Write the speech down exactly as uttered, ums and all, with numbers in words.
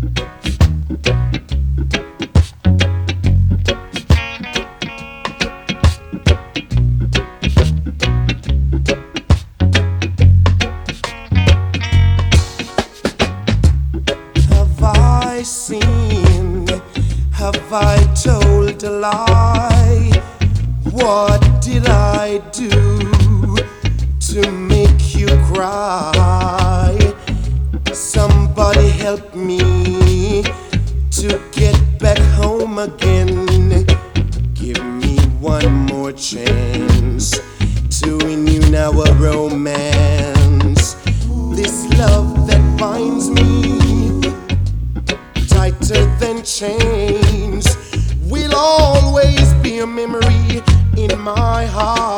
Seen? Have I told a lie? What did I do to make you cry? Somebody help me to get back home again. Give me one more chance to renew our romance. This love that binds me tighter than chains will always be a memory in my heart.